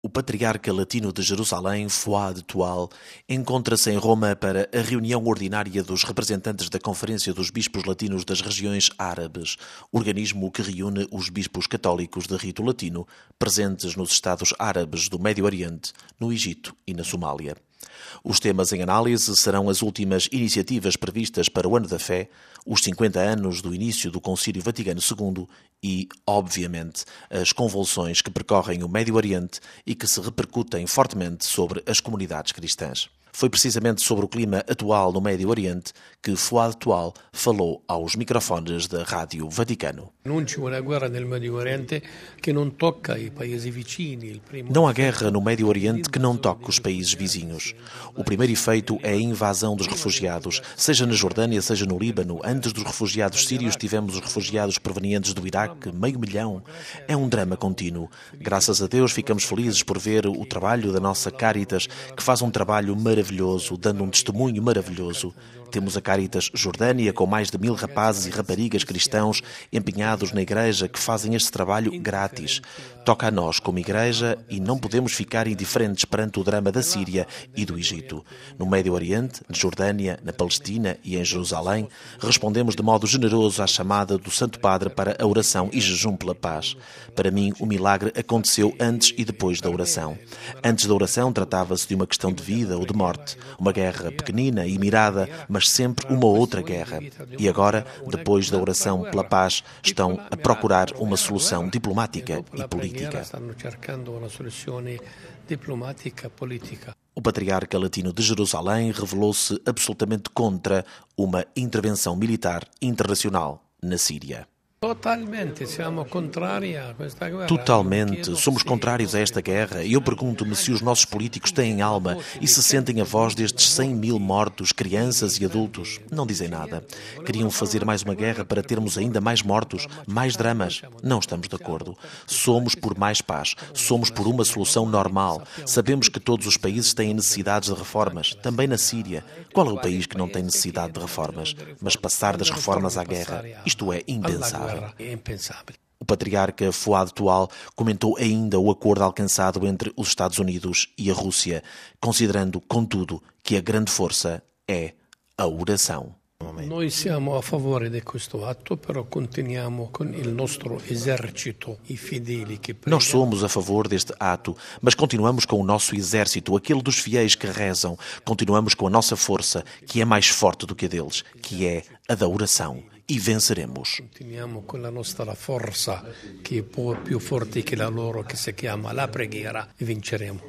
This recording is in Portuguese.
O patriarca latino de Jerusalém, Fouad Toual, encontra-se em Roma para a reunião ordinária dos representantes da Conferência dos Bispos Latinos das Regiões Árabes, organismo que reúne os bispos católicos de rito latino presentes nos Estados Árabes do Médio Oriente, no Egito e na Somália. Os temas em análise serão as últimas iniciativas previstas para o Ano da Fé, os 50 anos do início do Concílio Vaticano II e, obviamente, as convulsões que percorrem o Médio Oriente e que se repercutem fortemente sobre as comunidades cristãs. Foi precisamente sobre o clima atual no Médio Oriente que Fouad Toual falou aos microfones da Rádio Vaticano. Não há guerra no Médio Oriente que não toque os países vizinhos. O primeiro efeito é a invasão dos refugiados, seja na Jordânia, seja no Líbano. Antes dos refugiados sírios tivemos os refugiados provenientes do Iraque, 500 mil. É um drama contínuo. Graças a Deus ficamos felizes por ver o trabalho da nossa Caritas, que faz um trabalho maravilhoso, dando um testemunho maravilhoso. Temos a Caritas Jordânia, com mais de 1000 rapazes e raparigas cristãos empenhados na igreja que fazem este trabalho grátis. Toca a nós como igreja e não podemos ficar indiferentes perante o drama da Síria e do Egito. No Médio Oriente, na Jordânia, na Palestina e em Jerusalém, respondemos de modo generoso à chamada do Santo Padre para a oração e jejum pela paz. Para mim, o milagre aconteceu antes e depois da oração. Antes da oração tratava-se de uma questão de vida ou de morte, uma guerra pequenina e mirada, mas sempre uma outra guerra. E agora, depois da oração pela paz, estão a procurar uma solução diplomática e política. O patriarca latino de Jerusalém revelou-se absolutamente contra uma intervenção militar internacional na Síria. Totalmente. Somos contrários a esta guerra e eu pergunto-me se os nossos políticos têm alma e se sentem a voz destes 100 mil mortos, crianças e adultos. Não dizem nada. Queriam fazer mais uma guerra para termos ainda mais mortos, mais dramas. Não estamos de acordo. Somos por mais paz. Somos por uma solução normal. Sabemos que todos os países têm necessidades de reformas, também na Síria. Qual é o país que não tem necessidade de reformas? Mas passar das reformas à guerra, isto é impensável. O patriarca Fouad Toual comentou ainda o acordo alcançado entre os Estados Unidos e a Rússia, considerando, contudo, que a grande força é a oração. Noi siamo a favore di questo atto, però continuiamo con il nostro esercito, i fedeli che pregano. Nós somos a favor deste ato, mas continuamos com o nosso exército, aquele dos fiéis que rezam. Continuamos com a nossa força, que é mais forte do que a deles, que é a da oração. E venceremos. Continuiamo con la nostra forza, che è più forte che la loro, che si chiama la preghiera, e vinceremo.